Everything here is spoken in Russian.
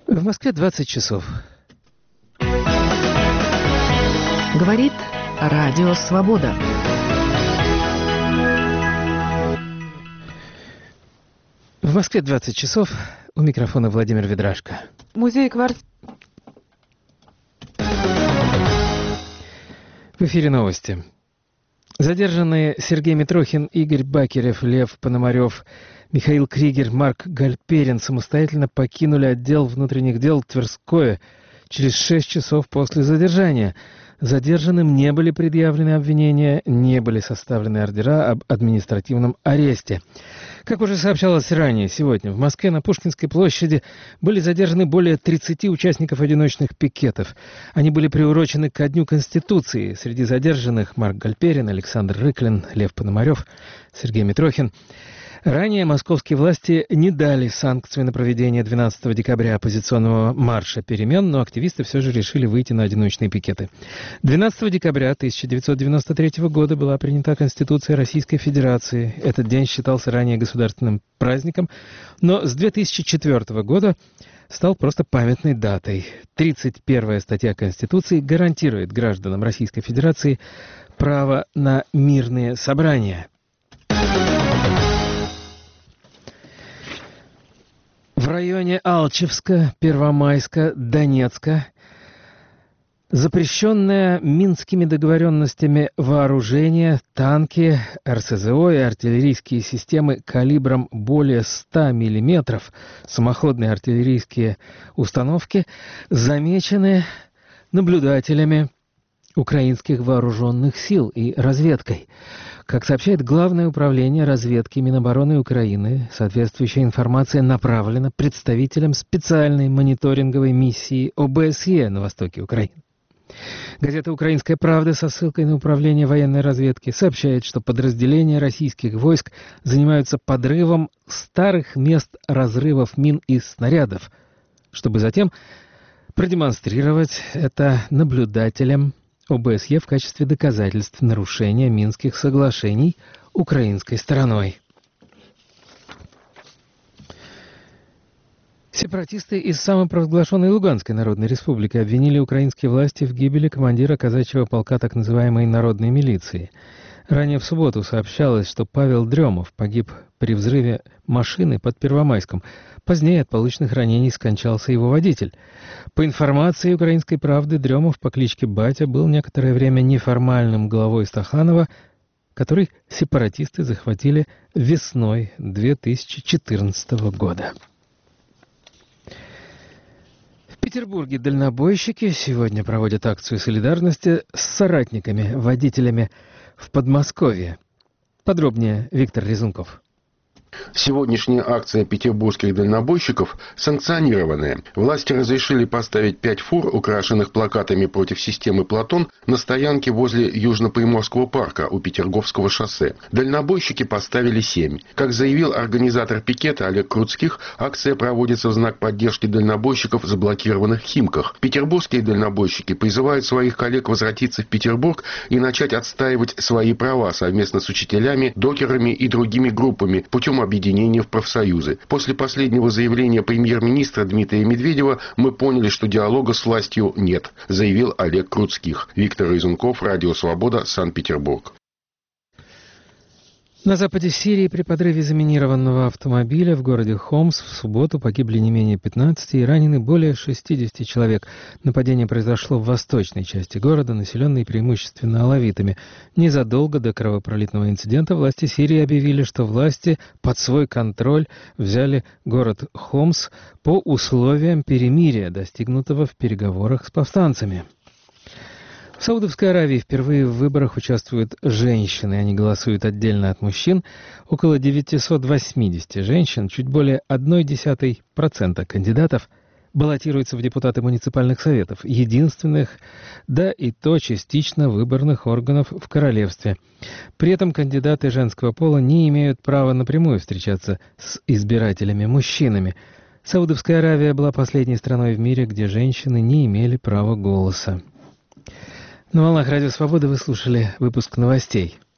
В Москве 20 часов. Говорит Радио Свобода. В Москве 20 часов. У микрофона Владимир Ведрашко. Музей квартир. В эфире новости. Задержанные Сергей Митрохин, Игорь Бакирев, Лев Пономарев, Михаил Кригер, Марк Гальперин самостоятельно покинули отдел внутренних дел Тверское через 6 часов после задержания. Задержанным не были предъявлены обвинения, не были составлены ордера об административном аресте. Как уже сообщалось ранее, сегодня в Москве на Пушкинской площади были задержаны более 30 участников одиночных пикетов. Они были приурочены ко Дню Конституции. Среди задержанных Марк Гальперин, Александр Рыклин, Лев Пономарев, Сергей Митрохин. Ранее московские власти не дали санкций на проведение 12 декабря оппозиционного марша перемен, но активисты все же решили выйти на одиночные пикеты. 12 декабря 1993 года была принята Конституция Российской Федерации. Этот день считался ранее государственным праздником, но с 2004 года стал просто памятной датой. 31-я статья Конституции гарантирует гражданам Российской Федерации право на мирные собрания. В районе Алчевска, Первомайска, Донецка запрещенное Минскими договоренностями вооружение, танки, РСЗО и артиллерийские системы калибром более 100 мм, самоходные артиллерийские установки, замечены наблюдателями украинских вооруженных сил и разведкой. Как сообщает Главное управление разведки Минобороны Украины, соответствующая информация направлена представителям специальной мониторинговой миссии ОБСЕ на востоке Украины. Газета «Украинская правда» со ссылкой на Управление военной разведки сообщает, что подразделения российских войск занимаются подрывом старых мест разрывов мин и снарядов, чтобы затем продемонстрировать это наблюдателям ОБСЕ в качестве доказательств нарушения Минских соглашений украинской стороной. Сепаратисты из самопровозглашенной Луганской Народной Республики обвинили украинские власти в гибели командира казачьего полка так называемой народной милиции. Ранее в субботу сообщалось, что Павел Дремов погиб при взрыве машины под Первомайском. Позднее от полученных ранений скончался его водитель. По информации «Украинской правды», Дремов по кличке Батя был некоторое время неформальным главой Стаханова, который сепаратисты захватили весной 2014 года. В Петербурге дальнобойщики сегодня проводят акцию солидарности с соратниками, водителями в Подмосковье. Подробнее Виктор Резунков. Сегодняшняя акция петербургских дальнобойщиков санкционированная. Власти разрешили поставить 5 фур, украшенных плакатами против системы «Платон», на стоянке возле Южно-Приморского парка у Петерговского шоссе. Дальнобойщики поставили 7. Как заявил организатор пикета Олег Круцких, акция проводится в знак поддержки дальнобойщиков в заблокированных Химках. Петербургские дальнобойщики призывают своих коллег возвратиться в Петербург и начать отстаивать свои права совместно с учителями, докерами и другими группами путем объединения в профсоюзы. После последнего заявления премьер-министра Дмитрия Медведева мы поняли, что диалога с властью нет, заявил Олег Круцких. Виктор Изунков, Радио Свобода, Санкт-Петербург. На западе Сирии при подрыве заминированного автомобиля в городе Хомс в субботу погибли не менее 15 и ранены более 60 человек. Нападение произошло в восточной части города, населенной преимущественно алавитами. Незадолго до кровопролитного инцидента власти Сирии объявили, что власти под свой контроль взяли город Хомс по условиям перемирия, достигнутого в переговорах с повстанцами. В Саудовской Аравии впервые в выборах участвуют женщины. Они голосуют отдельно от мужчин. Около 980 женщин, чуть более 0,1% кандидатов, баллотируются в депутаты муниципальных советов, единственных, да и то частично выборных органов в королевстве. При этом кандидаты женского пола не имеют права напрямую встречаться с избирателями-мужчинами. Саудовская Аравия была последней страной в мире, где женщины не имели права голоса. На волнах Радио Свобода вы слушали выпуск новостей.